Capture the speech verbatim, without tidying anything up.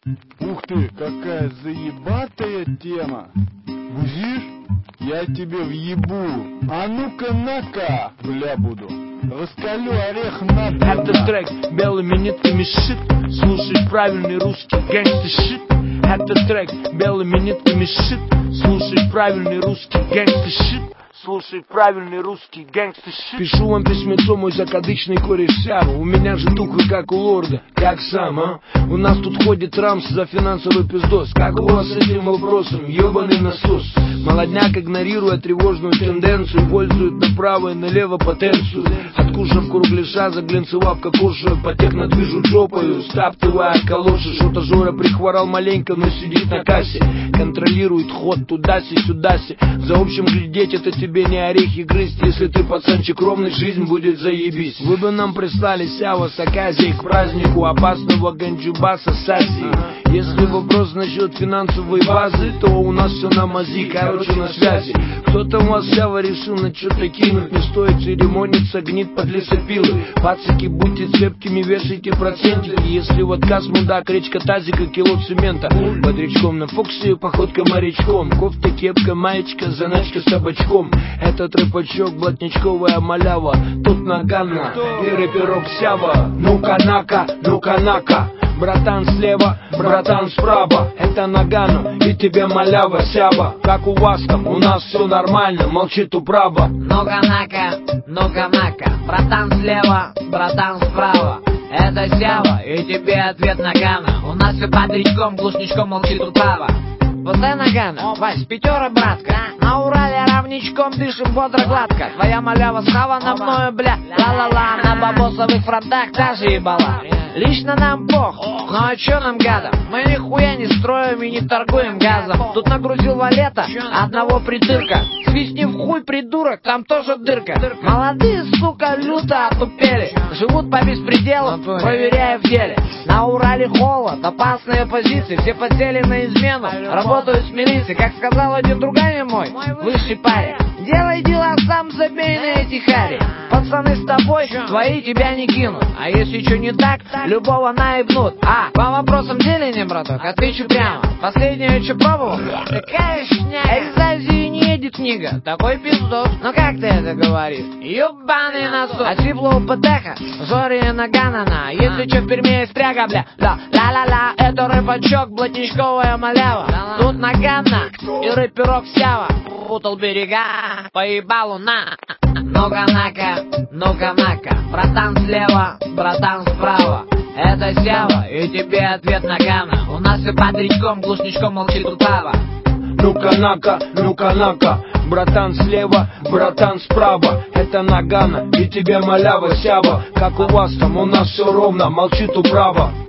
Ух ты, какая заебатая тема. Бузишь? Я тебе въебу. А ну-ка на-ка, бля буду. Раскалю орех на. Это трек белыми нитками шит. Слушай правильный русский гэнгста шит. Это трек белыми нитками шит. Слушай правильный русский гэнгста шит. Слушай правильный русский гэнгста шит. Пишу вам письмецо, мой закадычный кореш Сява. У меня же тухлый, как у лорда. Как сам, а? У нас тут ходит Рамс за финансовый пиздос. Как у вас с этим вопросом? Ёбаный насос. Молодняк, игнорируя тревожную тенденцию, пользует направо и налево потенцию. Откушав кругляша, заглянцевав кокошую, по технодвижу жопою, стаптывая калоши. Что-то Жора прихворал маленько, но сидит на кассе. Контролирует ход туда-си-сюда-си. За общим глядеть это тебе не орехи грызть. Если ты пацанчик ровный, жизнь будет заебись. Вы бы нам прислали Сява с оказией к празднику опасного ганджубаса с Азии. Если вопрос насчет финансовой базы, то у нас все на мази, короче на связи. Кто-то у вас Сява решил на что-то кинуть. Не стоит церемониться, гнит под лесопилы. Пацики, будьте цепкими, вешайте процентики. Если в отказ мудак, речка тазика, кило цемента. Под речком на Фоксе, походка морячком. Кофта, кепка, маечка, заначка с табачком. Этот рэпачок, блатничковая малява. Тут Нагана и рэперок Сява. Ну-ка нака, ну-ка нака. Братан слева, братан справа. Это Нагано и тебе малява Сява. Как у вас там? У нас все нормально, молчит управа. Ну-ка нака, ну-ка нака. Братан слева, братан справа. Это Сява и тебе ответ Нагано. У нас все под речком, глушничком молчит управа. Вот это Нагано, Вась, пятера, братка. На Урале равничком дышим бодро гладко. Твоя малява схавана мною, бля, ла-ла-ла. На бабосовых фронтах та же ебала. Лично нам пох, ну а чё нам гадом? Мы нихуя не строим и не торгуем газом. Тут нагрузил валета одного придырка. Свистни в хуй, придурок, там тоже дырка. Молодые, сука, люто отупели. Живут по беспределу, проверяя в деле. На Урале холод, опасные позиции. Все подсели на измену, работают с милицией. Как сказал один другами мой, высший парень: делай дела сам, забей на эти хари. Пацаны с тобой, твои тебя не кинут. А если что не так, любого наебнут. А, по вопросам деления, браток, отвечу прямо. Последнее, что пробовал? Такая шняга. Из Азии не едет книга, такой пиздос. Но как ты это говоришь? Ёбаный насос. А типло ПТХ, Жори Наганана. Если что в Перми есть пряга, бля, да, ла-ла-ла. Это рэпачок, блатничковая малява. Тут Нагана и рэперок Сява. Путал берега, поебалу на. Ну-ка нака, ну-ка нака. Братан слева, братан справа. Это Сява и тебе ответ Нагано. У нас все под речком, глушничком молчит управа. Ну-ка нака, ну-ка нака. Братан слева, братан справа. Это Нагано и тебе малява Сява. Как у вас там? У нас все ровно, молчит управа.